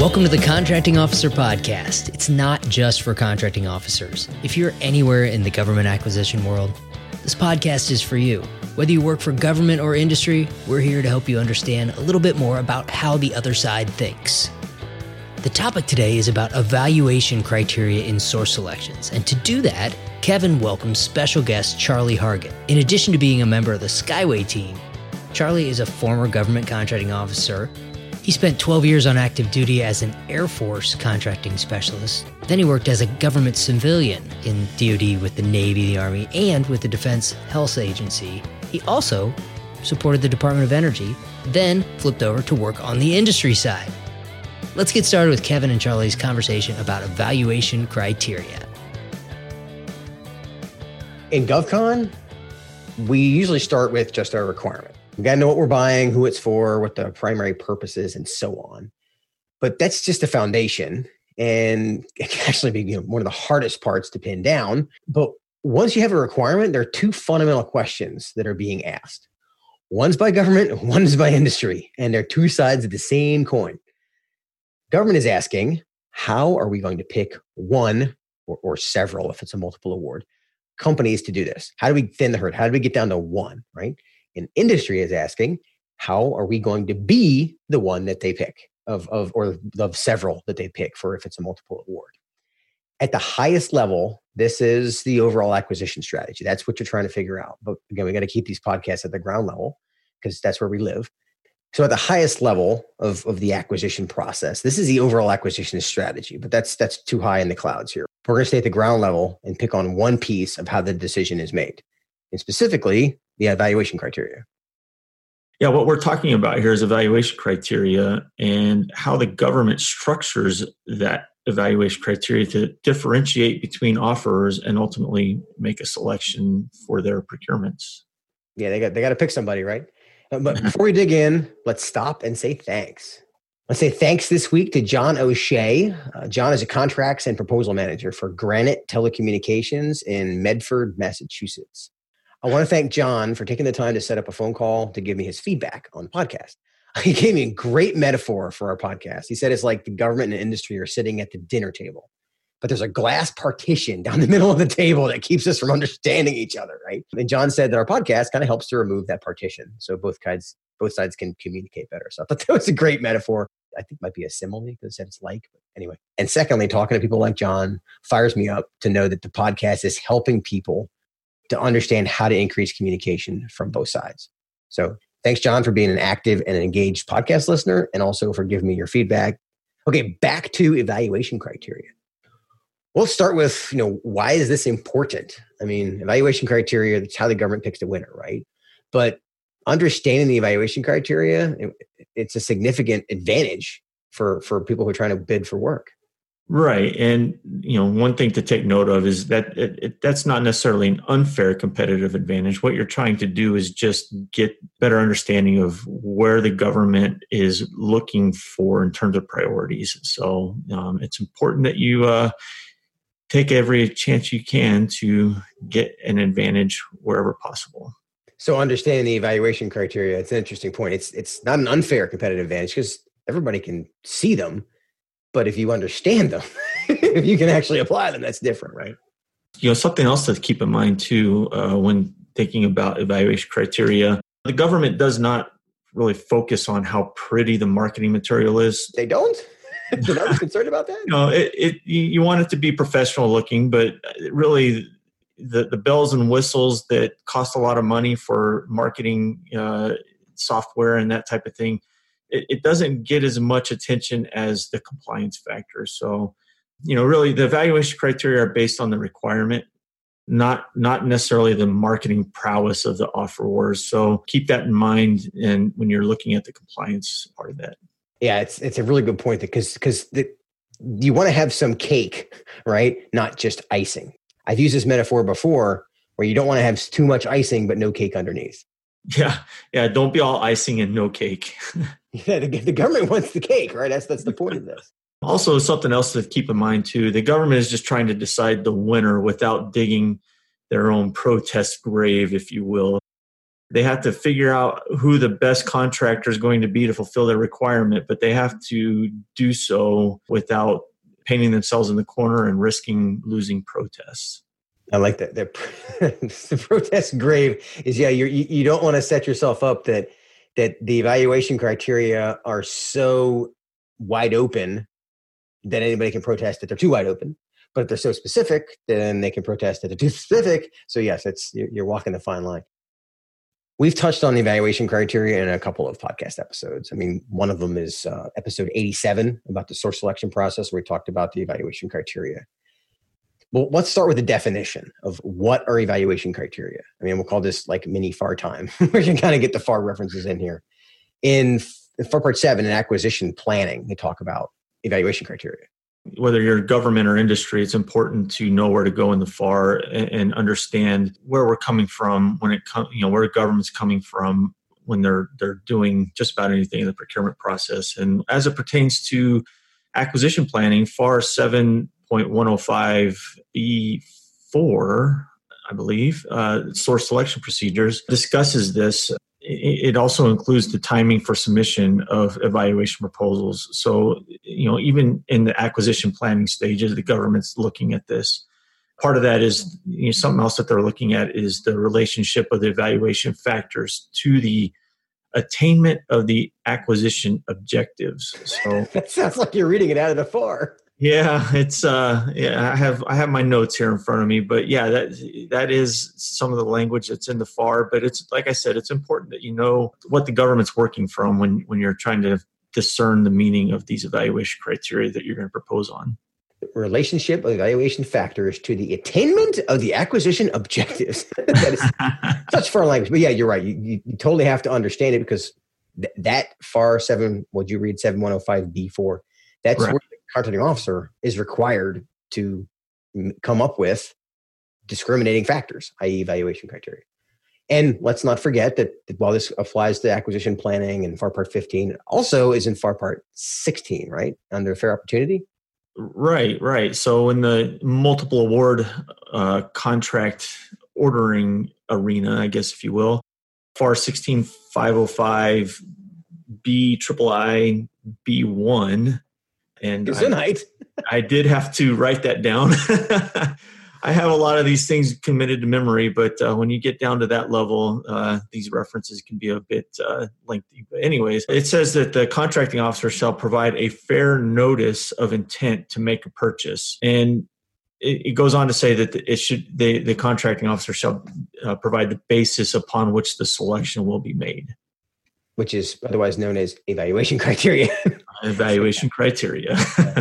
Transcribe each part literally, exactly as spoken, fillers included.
Welcome to the Contracting Officer Podcast. It's not just for contracting officers. If you're anywhere in the government acquisition world, this podcast is for you. Whether you work for government or industry, we're here to help you understand a little bit more about how the other side thinks. The topic today is about evaluation criteria in source selections. And to do that, Kevin welcomes special guest Charlie Hargan. In addition to being a member of the Skyway team, Charlie is a former government contracting officer. He spent twelve years on active duty as an Air Force contracting specialist. Then he worked as a government civilian in D O D with the Navy, the Army, and with the Defense Health Agency. He also supported the Department of Energy, then flipped over to work on the industry side. Let's get started with Kevin and Charlie's conversation about evaluation criteria. In GovCon, we usually start with just our requirement. We got to know what we're buying, who it's for, what the primary purpose is, and so on. But that's just a foundation, and it can actually be, you know, one of the hardest parts to pin down. But once you have a requirement, there are two fundamental questions that are being asked. One's by government, one's by industry, and they're two sides of the same coin. Government is asking, how are we going to pick one or, or several, if it's a multiple award, companies to do this? How do we thin the herd? How do we get down to one, right? And industry is asking, how are we going to be the one that they pick of, of or of several that they pick for if it's a multiple award? At the highest level, this is the overall acquisition strategy. That's what you're trying to figure out. But again, we got to keep these podcasts at the ground level because that's where we live. So at the highest level of, of the acquisition process, this is the overall acquisition strategy, but that's that's too high in the clouds here. We're going to stay at the ground level and pick on one piece of how the decision is made, and specifically the evaluation criteria. Yeah, what we're talking about here is evaluation criteria and how the government structures that evaluation criteria to differentiate between offerers and ultimately make a selection for their procurements. Yeah, they got they got to pick somebody, right? But before we dig in, let's stop and say thanks. Let's say thanks this week to John O'Shea. Uh, John is a contracts and proposal manager for Granite Telecommunications in Medford, Massachusetts. I want to thank John for taking the time to set up a phone call to give me his feedback on the podcast. He gave me a great metaphor for our podcast. He said it's like the government and industry are sitting at the dinner table, but there's a glass partition down the middle of the table that keeps us from understanding each other, right? And John said that our podcast kind of helps to remove that partition so both sides both sides can communicate better. So I thought that was a great metaphor. I think it might be a simile because it said it's like, but anyway. And secondly, talking to people like John fires me up to know that the podcast is helping people to understand how to increase communication from both sides. So thanks, John, for being an active and engaged podcast listener and also for giving me your feedback. Okay, back to evaluation criteria. We'll start with, you know, why is this important? I mean, evaluation criteria, that's how the government picks the winner, right? But understanding the evaluation criteria, it, it's a significant advantage for, for people who are trying to bid for work. Right. And, you know, one thing to take note of is that it, it, that's not necessarily an unfair competitive advantage. What you're trying to do is just get better understanding of where the government is looking for in terms of priorities. So um, it's important that you uh, take every chance you can to get an advantage wherever possible. So understanding the evaluation criteria, it's an interesting point. It's it's not an unfair competitive advantage because everybody can see them. But if you understand them, if you can actually apply them, that's different, right? You know, something else to keep in mind too, uh, when thinking about evaluation criteria, the government does not really focus on how pretty the marketing material is. They don't? They're not concerned about that? No, it, it, you want it to be professional looking, but really the, the bells and whistles that cost a lot of money for marketing uh, software and that type of thing, it doesn't get as much attention as the compliance factor. So, you know, really the evaluation criteria are based on the requirement, not not necessarily the marketing prowess of the offerors. So keep that in mind and when you're looking at the compliance part of that. Yeah, it's it's a really good point because because you want to have some cake, right? Not just icing. I've used this metaphor before where you don't want to have too much icing but no cake underneath. Yeah, yeah. Don't be all icing and no cake. Yeah, the, the government wants the cake, right? That's that's the point of this. Also, something else to keep in mind too: the government is just trying to decide the winner without digging their own protest grave, if you will. They have to figure out who the best contractor is going to be to fulfill their requirement, but they have to do so without painting themselves in the corner and risking losing protests. I like that. The, the protest grave is, yeah, you're, you you don't want to set yourself up that that the evaluation criteria are so wide open that anybody can protest that they're too wide open. But if they're so specific, then they can protest that they're too specific. So yes, it's you're, you're walking the fine line. We've touched on the evaluation criteria in a couple of podcast episodes. I mean, one of them is uh, episode eighty-seven about the source selection process, where we talked about the evaluation criteria. Well, let's start with the definition of what are evaluation criteria. I mean, we'll call this like mini F A R time. We can kind of get the F A R references in here. In F A R Part seven, in acquisition planning, they talk about evaluation criteria. Whether you're government or industry, it's important to know where to go in the F A R and, and understand where we're coming from when it comes, you know, where government's coming from when they're they're doing just about anything in the procurement process. And as it pertains to acquisition planning, F A R seven point one oh five B four, I believe, uh, source selection procedures discusses this. It also includes the timing for submission of evaluation proposals. So, you know, even in the acquisition planning stages, the government's looking at this. Part of that is, you know, something else that they're looking at is the relationship of the evaluation factors to the attainment of the acquisition objectives. So that sounds like you're reading it out of the F A R. Yeah, it's uh, yeah. I have I have my notes here in front of me, but yeah, that that is some of the language that's in the F A R. But it's like I said, it's important that you know what the government's working from when when you're trying to discern the meaning of these evaluation criteria that you're going to propose on. Relationship of evaluation factors to the attainment of the acquisition objectives. That is such foreign language, but yeah, you're right. You, you, you totally have to understand it because th- that F A R seven, would you read seven one oh five B four? That's right. Where the contracting officer is required to m- come up with discriminating factors, that is evaluation criteria. And let's not forget that while this applies to acquisition planning and F A R Part fifteen, it also is in F A R Part sixteen, right? Under fair opportunity. Right, right. So in the multiple award uh, contract ordering arena, I guess, if you will, F A R sixteen five oh five B triple I B one. And I, I did have to write that down. I have a lot of these things committed to memory, but uh, when you get down to that level, uh, these references can be a bit uh, lengthy. But anyways, it says that the contracting officer shall provide a fair notice of intent to make a purchase. And it, it goes on to say that it should they, the contracting officer shall uh, provide the basis upon which the selection will be made. Which is otherwise known as evaluation criteria. Evaluation criteria.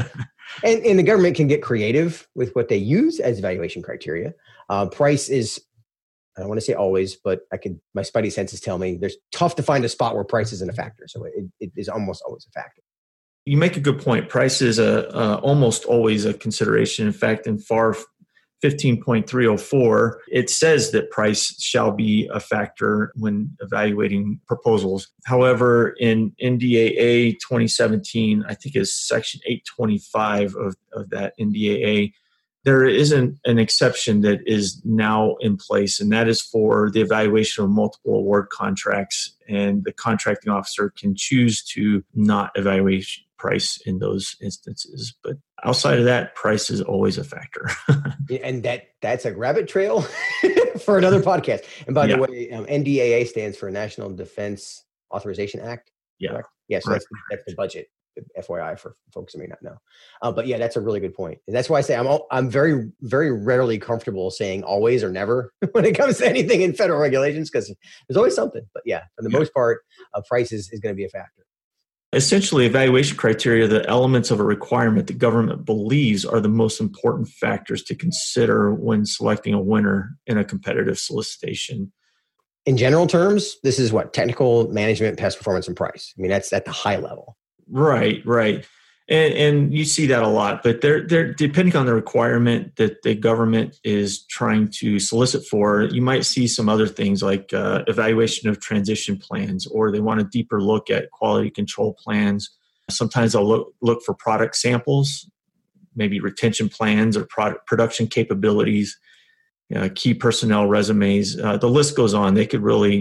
and, and the government can get creative with what they use as evaluation criteria. Uh, price is, I don't want to say always, but I could, my spidey senses tell me there's tough to find a spot where price isn't a factor. So it, it is almost always a factor. You make a good point. Price is a, uh, almost always a consideration. In fact, in F A R fifteen point three oh four, it says that price shall be a factor when evaluating proposals. However, in N D A A twenty seventeen, I think is section eight twenty-five of, of that N D A A, there isn't an exception that is now in place, and that is for the evaluation of multiple award contracts, and the contracting officer can choose to not evaluate price in those instances. But outside of that, price is always a factor. And that that's a rabbit trail for another podcast. And by yeah. the way, um, N D A A stands for National Defense Authorization Act. Yeah. Correct? Yeah, so right. that's, that's the budget, F Y I, for folks who may not know. Uh, but yeah, that's a really good point. And that's why I say I'm all, I'm very, very readily comfortable saying always or never when it comes to anything in federal regulations, because there's always something. But yeah, for the yeah. most part, uh, price is, is going to be a factor. Essentially, evaluation criteria, the elements of a requirement the government believes are the most important factors to consider when selecting a winner in a competitive solicitation. In general terms, this is what? Technical management, past performance, and price. I mean, that's at the high level. Right, right. And and you see that a lot, but they're they're depending on the requirement that the government is trying to solicit for. You might see some other things like uh, evaluation of transition plans, or they want a deeper look at quality control plans. Sometimes they'll look look for product samples, maybe retention plans or product production capabilities, uh, key personnel resumes. Uh, the list goes on. They could really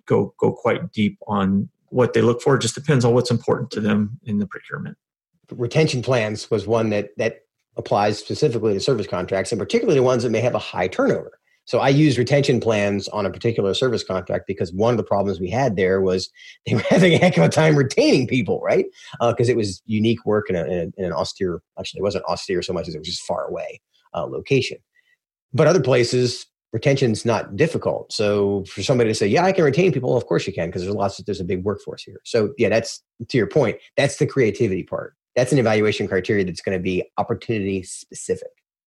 go go quite deep on what they look for. It just depends on what's important to them in the procurement. Retention plans was one that that applies specifically to service contracts, and particularly the ones that may have a high turnover. So I use retention plans on a particular service contract because one of the problems we had there was they were having a heck of a time retaining people, right? Because uh, it was unique work in, a, in, a, in an austere, actually it wasn't austere so much as it was just far away uh, location. But other places, retention's not difficult. So for somebody to say, yeah, I can retain people, well, of course you can, because there's lots of, there's a big workforce here. So yeah, that's, to your point, that's the creativity part. That's an evaluation criteria that's going to be opportunity specific.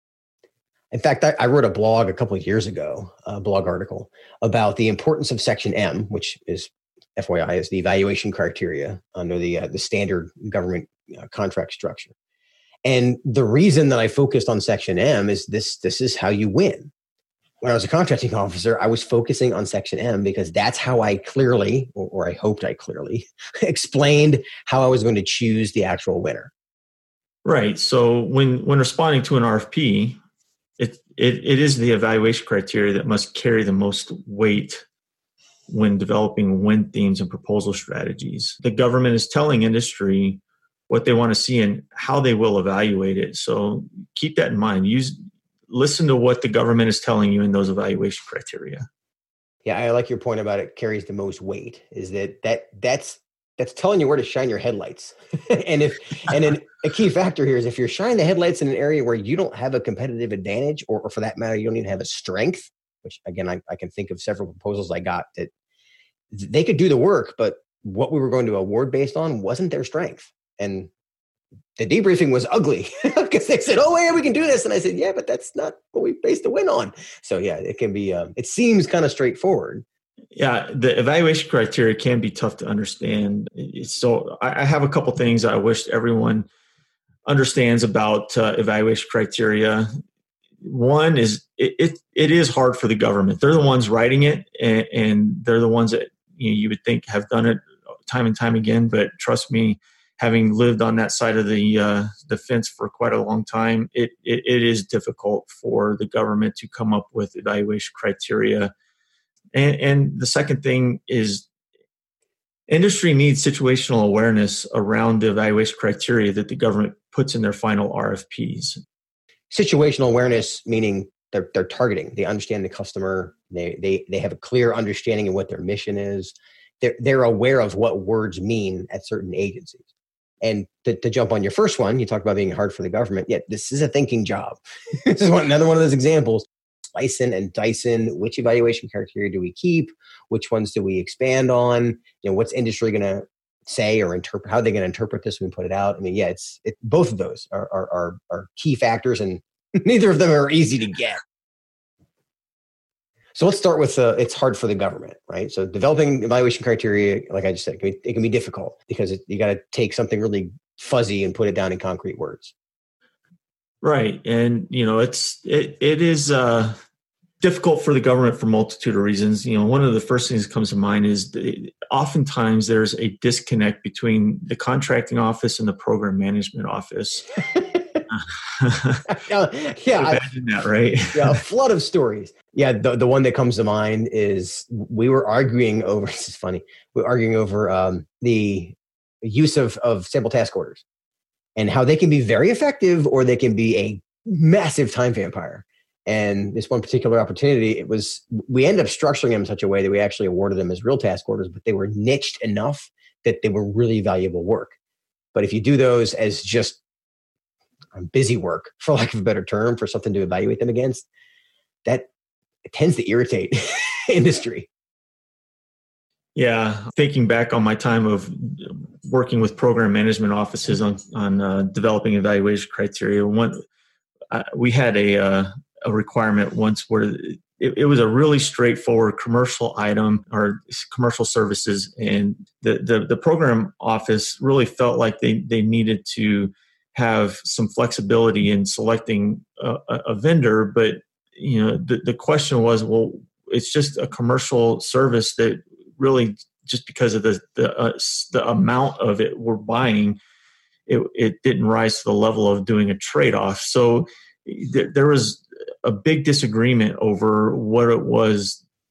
In fact, I, I wrote a blog a couple of years ago, a blog article about the importance of Section M, which is, F Y I, is the evaluation criteria under the uh, the standard government uh, contract structure. And the reason that I focused on Section M is this: this is how you win. When I was a contracting officer, I was focusing on Section M because that's how I clearly, or, or I hoped I clearly, explained how I was going to choose the actual winner. Right. So when when responding to an R F P, It, it it is the evaluation criteria that must carry the most weight when developing win themes and proposal strategies. The government is telling industry what they want to see and how they will evaluate it. So keep that in mind. Use listen to what the government is telling you in those evaluation criteria. Yeah, I like your point about it carries the most weight. Is that that that's that's telling you where to shine your headlights. and if and then a key factor here is if you're shining the headlights in an area where you don't have a competitive advantage, or, or for that matter, you don't even have a strength, which again, I, I can think of several proposals I got that they could do the work, but what we were going to award based on wasn't their strength. And the debriefing was ugly because they said, oh, yeah, we can do this. And I said, yeah, but that's not what we based the win on. So yeah, it can be, um, it seems kind of straightforward. Yeah, the evaluation criteria can be tough to understand. So I have a couple things I wish everyone understands about uh, evaluation criteria. One is it, it it is hard for the government. They're the ones writing it, and, and they're the ones that you know, you would think have done it time and time again. But trust me, having lived on that side of the uh, the fence for quite a long time, it, it it is difficult for the government to come up with evaluation criteria. And, and the second thing is industry needs situational awareness around the evaluation criteria that the government puts in their final R F Ps. Situational awareness, meaning they're, they're targeting, they understand the customer, they, they, they have a clear understanding of what their mission is. They're, they're aware of what words mean at certain agencies. And to, to jump on your first one, you talked about being hard for the government. Yeah, this is a thinking job. This is one, another one of those examples. Slicing and dicing, which evaluation criteria do we keep? Which ones do we expand on? You know, what's industry going to say or interpret? How are they going to interpret this when we put it out? I mean, yeah, it's it, both of those are, are are are key factors, and neither of them are easy to get. So let's start with uh, it's hard for the government, right? So developing evaluation criteria, like I just said, it can be, it can be difficult because it, you got to take something really fuzzy and put it down in concrete words. Right. And, you know, it's, it, it is uh, difficult for the government for a multitude of reasons. You know, one of the first things that comes to mind is that oftentimes there's a disconnect between the contracting office and the program management office. yeah. yeah Imagine that, right? Yeah. A flood of stories. Yeah. The, the one that comes to mind is we were arguing over, this is funny. We were arguing over um, the use of, of sample task orders. And how they can be very effective or they can be a massive time vampire. And this one particular opportunity, it was, we ended up structuring them in such a way that we actually awarded them as real task orders, but they were niched enough that they were really valuable work. But if you do those as just busy work, for lack of a better term, for something to evaluate them against, that tends to irritate industry. Yeah, thinking back on my time of working with program management offices on on uh, developing evaluation criteria, one uh, we had a uh, a requirement once where it, it was a really straightforward commercial item or commercial services, and the, the the program office really felt like they they needed to have some flexibility in selecting a, a vendor, but you know the the question was, well, it's just a commercial service that really, just because of the the, uh, the amount of it we're buying, it, it didn't rise to the level of doing a trade-off. So th- there was a big disagreement over what it was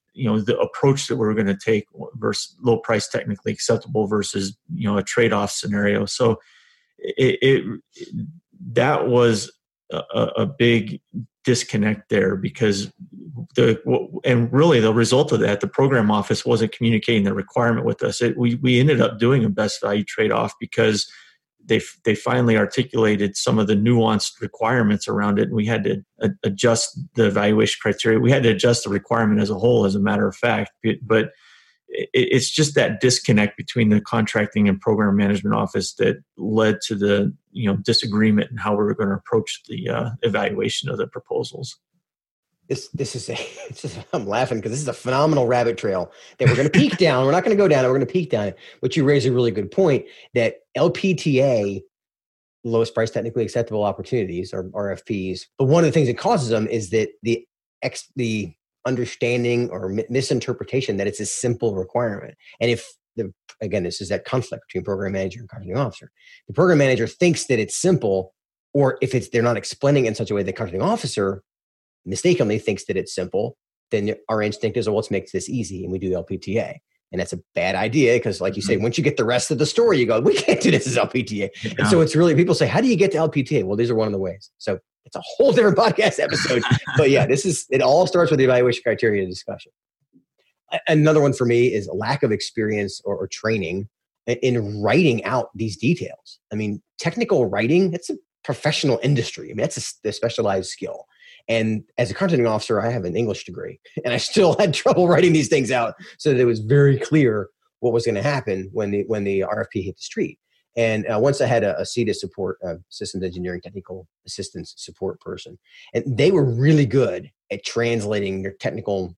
you know, the approach that we were going to take versus low price technically acceptable versus, you know, a trade-off scenario. So it, it that was a, a big disconnect there, because the and really the result of that, the program office wasn't communicating the requirement with us. It, we we ended up doing a best value trade-off because they they finally articulated some of the nuanced requirements around it, and we had to a, adjust the evaluation criteria. We had to adjust the requirement as a whole, as a matter of fact. But it, it's just that disconnect between the contracting and program management office that led to the you know disagreement in how we were going to approach the uh, evaluation of the proposals. This this is a it's just, I'm laughing because this is a phenomenal rabbit trail that we're going to peek down. We're not going to go down it. We're going to peek down it. But you raise a really good point that L P T A, lowest price technically acceptable opportunities, or R F Ps. But one of the things that causes them is that the ex, the understanding or m- misinterpretation that it's a simple requirement. And if the again, this is that conflict between program manager and contracting officer. The program manager thinks that it's simple, or if it's they're not explaining it in such a way that contracting officer mistakenly thinks that it's simple, then our instinct is, well, let's make this easy, and we do L P T A. And that's a bad idea because, like you say, once you get the rest of the story, you go, we can't do this as L P T A. Yeah. And so it's really, people say, how do you get to L P T A? Well, these are one of the ways. So it's a whole different podcast episode. But yeah, this is, it all starts with the evaluation criteria discussion. Another one for me is a lack of experience or, or training in writing out these details. I mean, technical writing, it's a professional industry. I mean, that's a, a specialized skill. And as a contracting officer, I have an English degree, and I still had trouble writing these things out so that it was very clear what was going to happen when the when the R F P hit the street. And uh, once I had a, a C D A support, uh, systems engineering technical assistance support person, and they were really good at translating their technical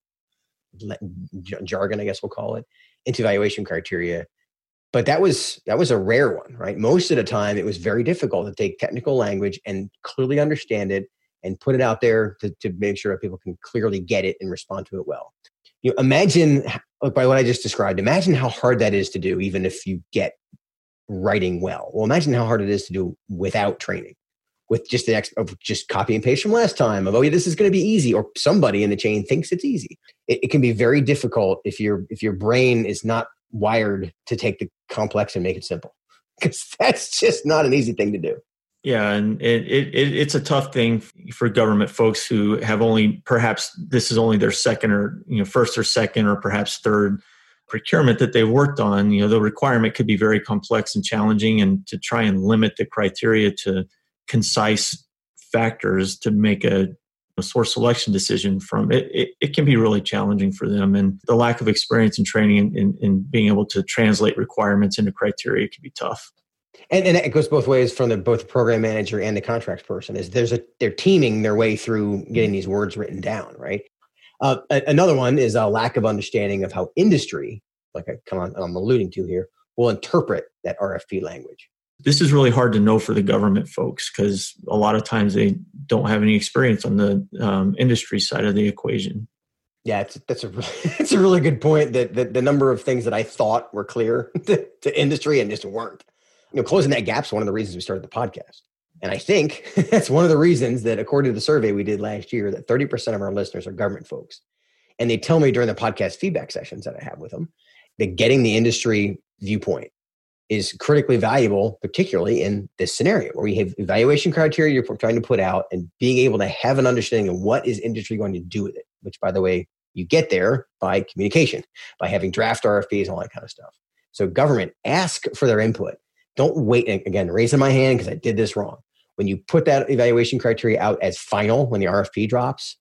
jargon, I guess we'll call it, into evaluation criteria. But that was that was a rare one, right? Most of the time, it was very difficult to take technical language and clearly understand it and put it out there to, to make sure that people can clearly get it and respond to it well. You know, imagine, by what I just described, imagine how hard that is to do, even if you get writing well. Well, imagine how hard it is to do without training, with just the ex- of just copy and paste from last time of, oh, yeah, this is going to be easy, or somebody in the chain thinks it's easy. It, it can be very difficult if your if your brain is not wired to take the complex and make it simple, because that's just not an easy thing to do. Yeah, and it, it it's a tough thing for government folks who have only, perhaps this is only their second or, you know, first or second or perhaps third procurement that they've worked on. You know, the requirement could be very complex and challenging, and to try and limit the criteria to concise factors to make a, a source selection decision from it, it, it can be really challenging for them. And the lack of experience and training in, in, in being able to translate requirements into criteria can be tough. And, and it goes both ways from the, both the program manager and the contracts person. Is there's a they're teaming their way through getting these words written down, right? Uh, a, another one is a lack of understanding of how industry, like I come on, I'm alluding to here, will interpret that R F P language. This is really hard to know for the government folks, because a lot of times they don't have any experience on the um, industry side of the equation. Yeah, it's, that's a it's a really good point. That, that the number of things that I thought were clear to, to industry and just weren't. You know, closing that gap is one of the reasons we started the podcast. And I think that's one of the reasons that, according to the survey we did last year, that thirty percent of our listeners are government folks. And they tell me during the podcast feedback sessions that I have with them that getting the industry viewpoint is critically valuable, particularly in this scenario where we have evaluation criteria you're trying to put out, and being able to have an understanding of what is industry going to do with it, which, by the way, you get there by communication, by having draft R F Ps and all that kind of stuff. So government, ask for their input. Don't wait. Again, raising my hand because I did this wrong. When you put that evaluation criteria out as final, when the R F P drops,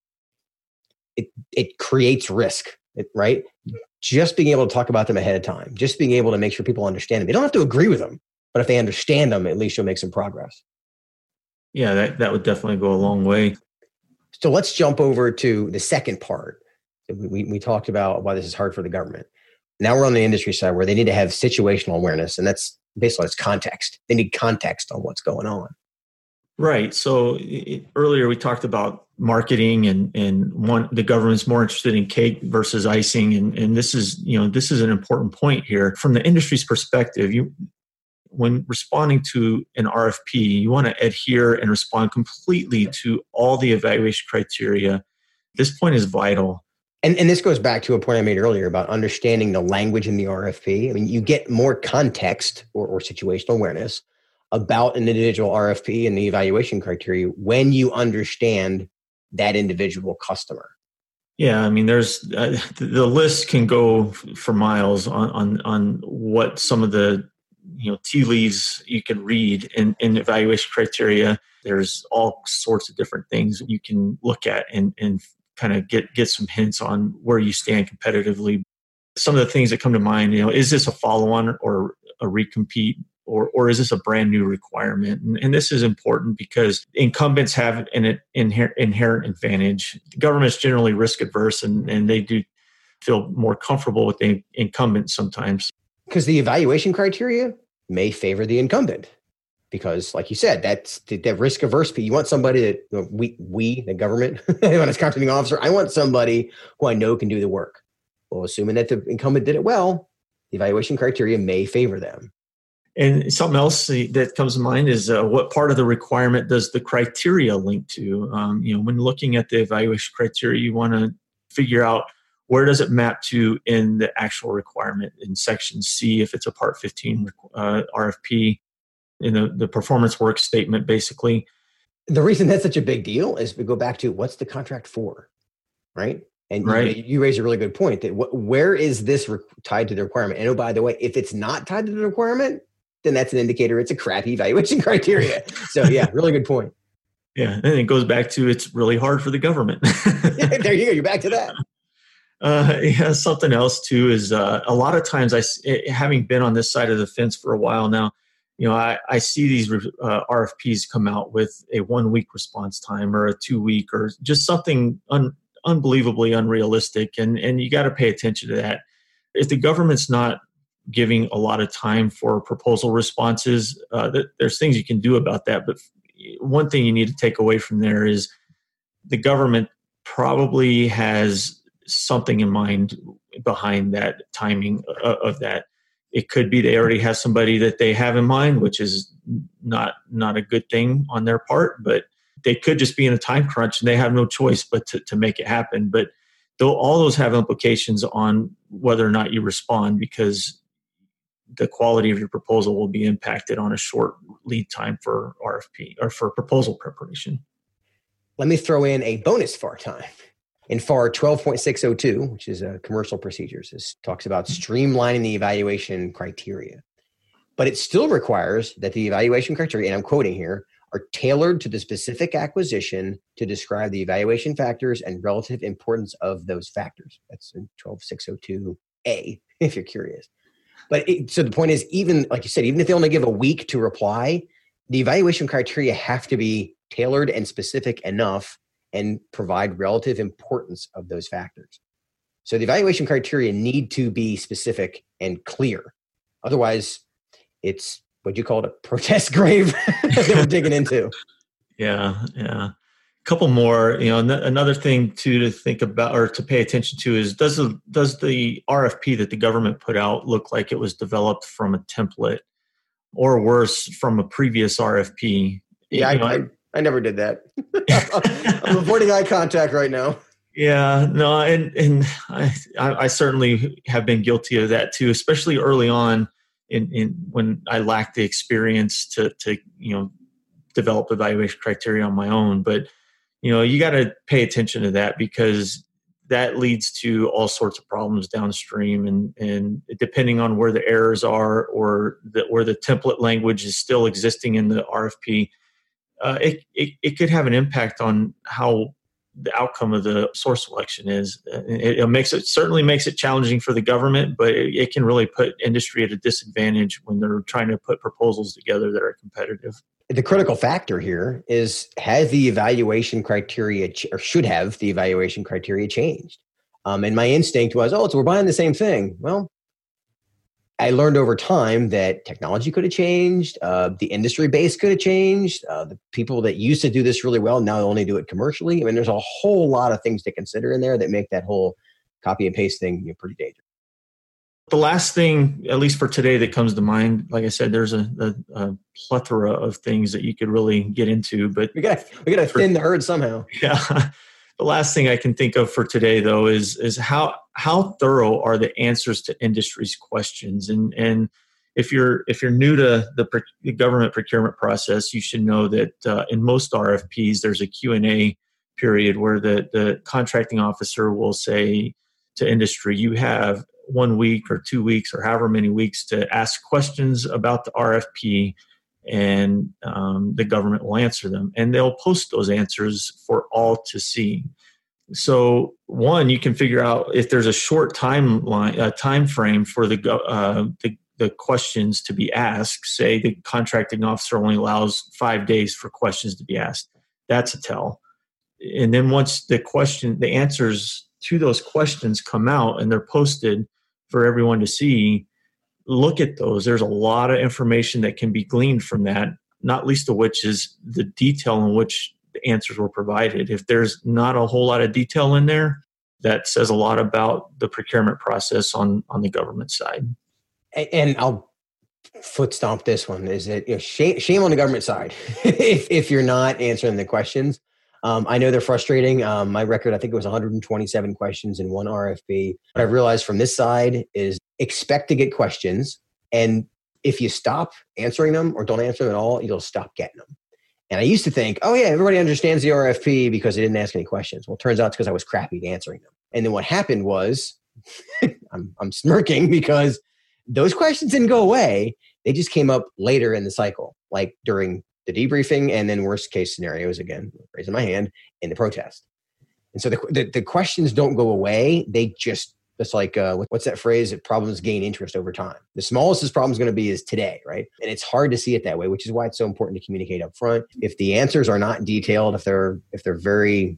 it it creates risk, it, right? Just being able to talk about them ahead of time, just being able to make sure people understand them. They don't have to agree with them, but if they understand them, at least you'll make some progress. Yeah, that, that would definitely go a long way. So let's jump over to the second part. We, we, we talked about why this is hard for the government. Now we're on the industry side where they need to have situational awareness, and that's basically it's context. They need context on what's going on. Right. So it, earlier we talked about marketing, and and one the government's more interested in cake versus icing, and and this is you know this is an important point here from the industry's perspective. You when responding to an R F P, you want to adhere and respond completely to all the evaluation criteria. This point is vital. And, and this goes back to a point I made earlier about understanding the language in the R F P. I mean, you get more context or, or situational awareness about an individual R F P and the evaluation criteria when you understand that individual customer. Yeah, I mean, there's uh, the list can go for miles on, on on what some of the you know tea leaves you can read in, in evaluation criteria. There's all sorts of different things you can look at and and kind of get get some hints on where you stand competitively. Some of the things that come to mind, you know, is this a follow-on or a recompete, or or is this a brand new requirement? And, and this is important because incumbents have an inherent, inherent advantage. The government's generally risk adverse, and, and they do feel more comfortable with the incumbent sometimes. Because the evaluation criteria may favor the incumbent. Because, like you said, that's the, the risk averse. You want somebody that you know, we, we, the government, when it's contracting officer, I want somebody who I know can do the work. Well, assuming that the incumbent did it well, the evaluation criteria may favor them. And something else that comes to mind is uh, what part of the requirement does the criteria link to? Um, you know, when looking at the evaluation criteria, you want to figure out where does it map to in the actual requirement in Section C, if it's a Part fifteen uh, R F P. In the, the performance work statement, basically. The reason that's such a big deal is we go back to what's the contract for, right? And right. you, you raise a really good point that wh- where is this re- tied to the requirement? And oh, by the way, if it's not tied to the requirement, then that's an indicator it's a crappy evaluation criteria. So yeah, really good point. Yeah, and it goes back to it's really hard for the government. There you go. You're back to that. Uh, yeah, something else too is uh, a lot of times I, having been on this side of the fence for a while now, you know, I, I see these uh, R F Ps come out with a one-week response time or a two-week or just something un, unbelievably unrealistic, and, and you got to pay attention to that. If the government's not giving a lot of time for proposal responses, uh, th- there's things you can do about that. But one thing you need to take away from there is the government probably has something in mind behind that timing of, of that. It could be they already have somebody that they have in mind, which is not not a good thing on their part, but they could just be in a time crunch and they have no choice but to, to make it happen. But though all those have implications on whether or not you respond, because the quality of your proposal will be impacted on a short lead time for R F P or for proposal preparation. Let me throw in a bonus F A R time. In F A R twelve point six oh two, which is a commercial procedures, this talks about streamlining the evaluation criteria. But it still requires that the evaluation criteria, and I'm quoting here, are tailored to the specific acquisition to describe the evaluation factors and relative importance of those factors. That's in twelve point six oh two A, if you're curious. But it, so the point is, even like you said, even if they only give a week to reply, the evaluation criteria have to be tailored and specific enough and provide relative importance of those factors. So the evaluation criteria need to be specific and clear. Otherwise, it's what you call it, a protest grave that we're digging into. Yeah, yeah. A couple more. You know, n- another thing too to think about or to pay attention to is does the does the R F P that the government put out look like it was developed from a template, or worse, from a previous R F P? Yeah, you know, I, I I never did that. I'm avoiding eye contact right now. Yeah, no, and and I, I certainly have been guilty of that too, especially early on in, in when I lacked the experience to to you know develop evaluation criteria on my own. But you know, you got to pay attention to that because that leads to all sorts of problems downstream, and and depending on where the errors are or the, where the template language is still existing in the R F P. Uh, it, it it could have an impact on how the outcome of the source selection is. It, it makes it certainly makes it challenging for the government, but it, it can really put industry at a disadvantage when they're trying to put proposals together that are competitive. The critical factor here is, has the evaluation criteria ch- or should have the evaluation criteria changed? Um, and my instinct was, oh, so we're buying the same thing. Well, I learned over time that technology could have changed, uh, the industry base could have changed, uh, the people that used to do this really well now only do it commercially. I mean, there's a whole lot of things to consider in there that make that whole copy and paste thing, you know, pretty dangerous. The last thing, at least for today, that comes to mind, like I said, there's a, a, a plethora of things that you could really get into, but we got we got to thin the herd somehow. Yeah. The last thing I can think of for today, though, is is how how thorough are the answers to industry's questions? And and if you're if you're new to the, pro- the government procurement process, you should know that uh, in most R F Ps, there's a Q and A period where the the contracting officer will say to industry, you have one week or two weeks or however many weeks to ask questions about the R F P, and um, the government will answer them. And they'll post those answers for all to see. So one, you can figure out if there's a short timeline, a time frame for the, uh, the the questions to be asked. Say the contracting officer only allows five days for questions to be asked. That's a tell. And then once the question, the answers to those questions come out and they're posted for everyone to see, look at those. There's a lot of information that can be gleaned from that, not least of which is the detail in which the answers were provided. If there's not a whole lot of detail in there, that says a lot about the procurement process on, on the government side. And I'll foot stomp this one, is that, you know, shame, shame on the government side if, if you're not answering the questions. Um, I know they're frustrating. Um, my record, I think it was one hundred twenty-seven questions in one R F P. What I've realized from this side is expect to get questions. And if you stop answering them or don't answer them at all, you'll stop getting them. And I used to think, oh yeah, everybody understands the R F P because they didn't ask any questions. Well, it turns out it's because I was crappy at answering them. And then what happened was, I'm, I'm smirking because those questions didn't go away. They just came up later in the cycle, like during the debriefing, and then worst case scenarios, again, raising my hand, in the protest. And so the, the, the questions don't go away. They just, it's like, uh, what's that phrase? Problems gain interest over time. The smallest this problem is going to be is today, right? And it's hard to see it that way, which is why it's so important to communicate up front. If the answers are not detailed, if they're if they're very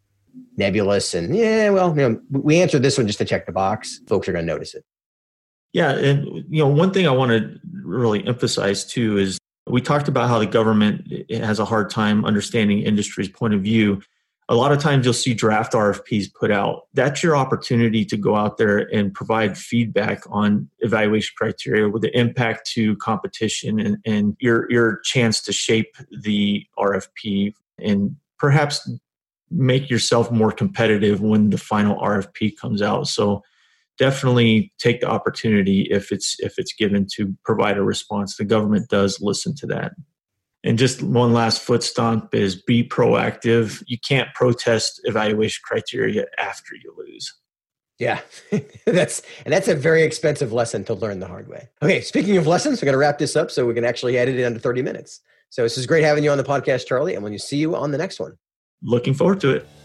nebulous and, yeah, well, you know, we answered this one just to check the box, folks are going to notice it. Yeah. And, you know, one thing I want to really emphasize too is we talked about how the government has a hard time understanding industry's point of view. A lot of times you'll see draft R F Ps put out. That's your opportunity to go out there and provide feedback on evaluation criteria with the impact to competition and, and your, your chance to shape the R F P and perhaps make yourself more competitive when the final R F P comes out. So definitely take the opportunity if it's if it's given to provide a response. The government does listen to that. And just one last foot stomp is be proactive. You can't protest evaluation criteria after you lose. Yeah, that's and that's a very expensive lesson to learn the hard way. Okay, speaking of lessons, we're going to wrap this up so we can actually edit it under thirty minutes. So this is great having you on the podcast, Charlie, and we'll see you on the next one. Looking forward to it.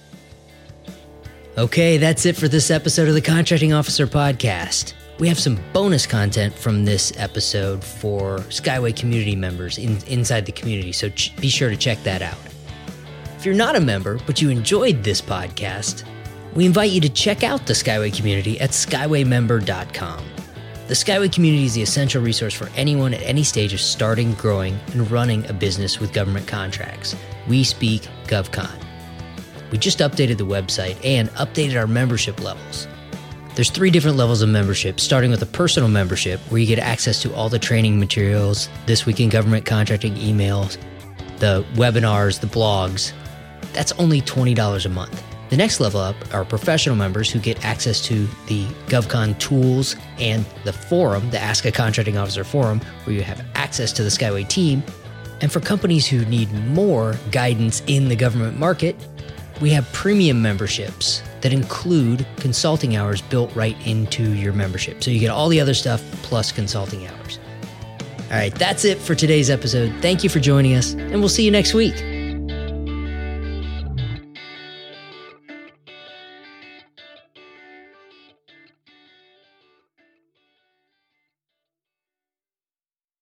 Okay, that's it for this episode of the Contracting Officer Podcast. We have some bonus content from this episode for Skyway community members in, inside the community, so ch- be sure to check that out. If you're not a member, but you enjoyed this podcast, we invite you to check out the Skyway community at skyway member dot com. The Skyway community is the essential resource for anyone at any stage of starting, growing, and running a business with government contracts. We speak GovCon. We just updated the website and updated our membership levels. There's three different levels of membership, starting with a personal membership where you get access to all the training materials, This Week in Government Contracting emails, the webinars, the blogs. That's only twenty dollars a month. The next level up are professional members who get access to the GovCon tools and the forum, the Ask a Contracting Officer forum, where you have access to the Skyway team. And for companies who need more guidance in the government market, we have premium memberships that include consulting hours built right into your membership. So you get all the other stuff plus consulting hours. All right, that's it for today's episode. Thank you for joining us, and we'll see you next week.